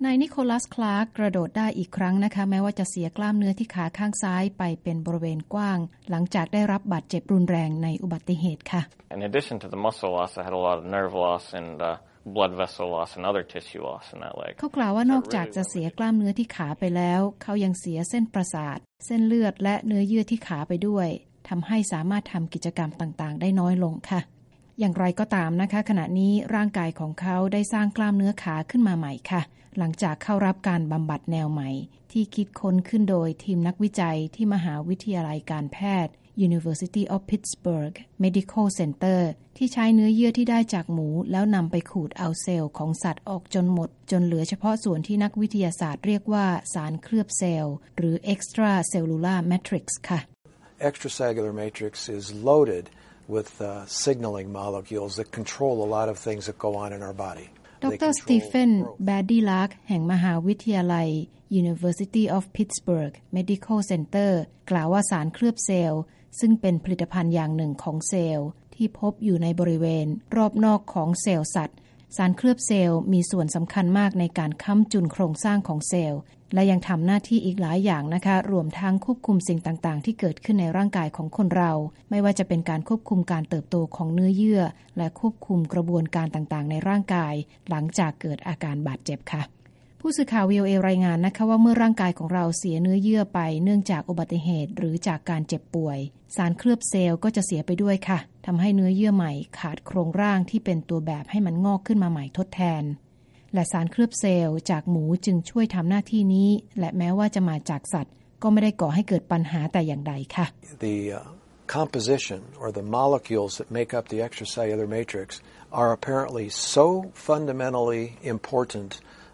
นายนิโคลัส คลาร์กกระโดดได้อีกครั้งนะคะแม้ว่าจะเสียกล้ามเนื้อที่ขาข้างซ้ายไปเป็นบริเวณกว้างหลังจากได้รับบาดเจ็บรุนแรงในอุบัติเหตุค่ะ In addition to the muscle loss, I had a lot of nerve loss and blood vessel loss and other tissue loss in that leg. เขากล่าวว่านอกจากจะเสียกล้ามเนื้อที่ขาไปแล้วเขายังเสียเส้นประสาทเส้นเลือดและเนื้อเยื่อที่ขาไปด้วยทำให้สามารถทำกิจกรรมต่างๆได้น้อยลงค่ะอย่างไรก็ตามนะคะขณะนี้ร่างกายของเขาได้สร้างกล้ามเนื้อขาขึ้นมาใหม่ค่ะหลังจากเข้ารับการบำบัดแนวใหม่ที่คิดค้นขึ้นโดยทีมนักวิจัยที่มหาวิทยาลัยการแพทย์ University of Pittsburgh Medical Center ที่ใช้เนื้อเยื่อที่ได้จากหมูแล้วนำไปขูดเอาเซลล์ของสัตว์ออกจนหมดจนเหลือเฉพาะส่วนที่นักวิทยาศาสตร์เรียกว่าสารเคลือบเซลล์หรือ extracellular matrix ค่ะ Extracellular matrix is loaded with signaling molecules that control a lot of things that go on in our body. ดร. สตีเฟน แบดดี้ลาร์กแห่งมหาวิทยาลัย University of Pittsburgh Medical Center กล่าวว่าสารเคลือบเซลล์ซึ่งเป็นผลิตภัณฑ์อย่างหนึ่งของเซลล์ที่พบอยู่ในบริเวณรอบนอกของเซลล์สัตว์สารเคลือบเซลล์มีส่วนสำคัญมากในการค้ำจุนโครงสร้างของเซลล์และยังทำหน้าที่อีกหลายอย่างนะคะรวมทั้งควบคุมสิ่งต่างๆที่เกิดขึ้นในร่างกายของคนเราไม่ว่าจะเป็นการควบคุมการเติบโตของเนื้อเยื่อและควบคุมกระบวนการต่างๆในร่างกายหลังจากเกิดอาการบาดเจ็บค่ะผู้สื่อข่าว VOA รายงานนะคะว่าเมื่อร่างกายของเราเสียเนื้อเยื่อไปเนื่องจากอุบัติเหตุหรือจากการเจ็บป่วยสารเคลือบเซลล์ก็จะเสียไปด้วยค่ะทำให้เนื้อเยื่อใหม่ขาดโครงร่างที่เป็นตัวแบบให้มันงอกขึ้นมาใหม่ทดแทนและสารเคลือบเซลล์จากหมูจึงช่วยทำหน้าที่นี้และแม้ว่าจะมาจากสัตว์ก็ไม่ได้ก่อให้เกิดปัญหาแต่อย่างใดค่ะ The composition or the molecules that make up the extracellular matrix are apparently so fundamentally important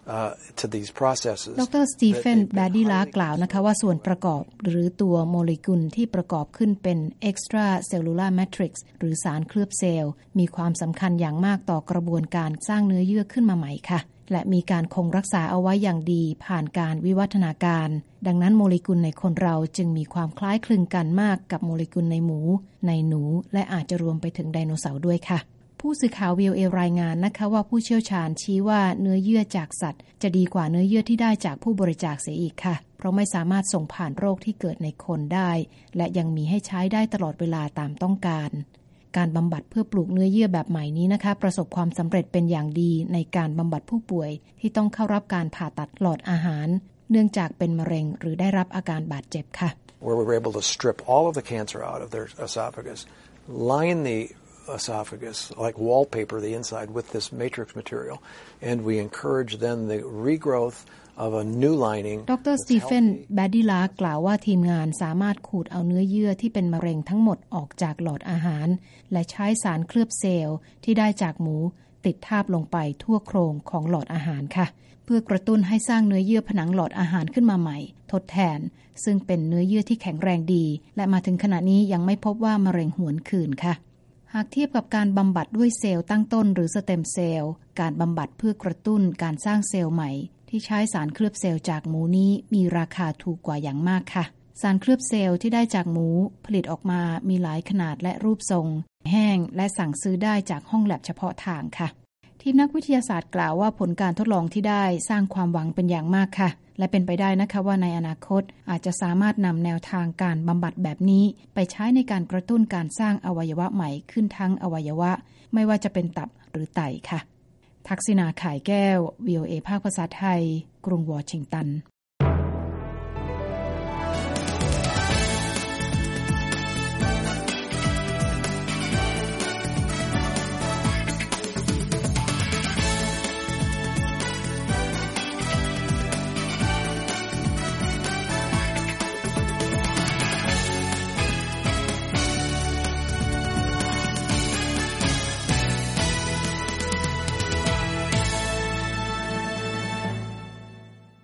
to these processes ดร. สตีเฟน แบดดี้ลาร์กกล่าวนะคะว่าส่วนประกอบหรือตัวโมเลกุลที่ประกอบขึ้นเป็น extracellular matrix หรือสารเคลือบเซลล์มีความสำคัญอย่างมากต่อกระบวนการสร้างเนื้อเยื่อขึ้นมาใหม่ค่ะและมีการคงรักษาเอาไว้อย่างดีผ่านการวิวัฒนาการดังนั้นโมเลกุลในคนเราจึงมีความคล้ายคลึงกันมากกับโมเลกุลในหมูในหนูและอาจจะรวมไปถึงไดโนเสาร์ด้วยค่ะผู้สื่อข่าว VOA รายงานนะคะว่าผู้เชี่ยวชาญชี้ว่าเนื้อเยื่อจากสัตว์จะดีกว่าเนื้อเยื่อที่ได้จากผู้บริจาคเสียอีกค่ะเพราะไม่สามารถส่งผ่านโรคที่เกิดในคนได้และยังมีให้ใช้ได้ตลอดเวลาตามต้องการการบำบัดเพื่อปลูกเนื้อเยื่อแบบใหม่นี้นะคะประสบความสำเร็จเป็นอย่างดีในการบำบัดผู้ป่วยที่ต้องเข้ารับการผ่าตัดหลอดอาหารเนื่องจากเป็นมะเร็งหรือได้รับอาการบาดเจ็บค่ะ Where we were able to strip all of the cancer out of their esophagus, line the esophagus like wallpaper the inside with this matrix material, and we encourage then the regrowth of a new lining. ดร. สตีเฟน แบดดี้ลาร์กกล่าวว่าทีมงานสามารถขูดเอาเนื้อเยื่อที่เป็นมะเร็งทั้งหมดออกจากหลอดอาหารและใช้สารเคลือบเซลล์ที่ได้จากหมูติดทาบลงไปทั่วโครงของหลอดอาหารค่ะเพื่อกระตุ้นให้สร้างเนื้อเยื่อผนังหลอดอาหารขึ้นมาใหม่ทดแทนซึ่งเป็นเนื้อเยื่อที่แข็งแรงดีและมาถึงขณะนี้ยังไม่พบว่ามะเร็งหวนคืนค่ะหากเทียบกับการบำบัดด้วยเซลล์ตั้งต้นหรือสเต็มเซลล์การบำบัดเพื่อกระตุ้นการสร้างเซลล์ใหม่ที่ใช้สารเคลือบเซลล์จากหมูนี้มีราคาถูกกว่าอย่างมากค่ะสารเคลือบเซลล์ที่ได้จากหมูผลิตออกมามีหลายขนาดและรูปทรงแห้งและสั่งซื้อได้จากห้องแลบเฉพาะทางค่ะทีมนักวิทยาศาสตร์กล่าวว่าผลการทดลองที่ได้สร้างความหวังเป็นอย่างมากค่ะและเป็นไปได้นะคะว่าในอนาคตอาจจะสามารถนำแนวทางการบำบัดแบบนี้ไปใช้ในการกระตุ้นการสร้างอวัยวะใหม่ขึ้นทั้งอวัยวะไม่ว่าจะเป็นตับหรือไตค่ะทักษิณา ข่ายแก้ว VOA ภาคภาษาไทยกรุงวอชิงตัน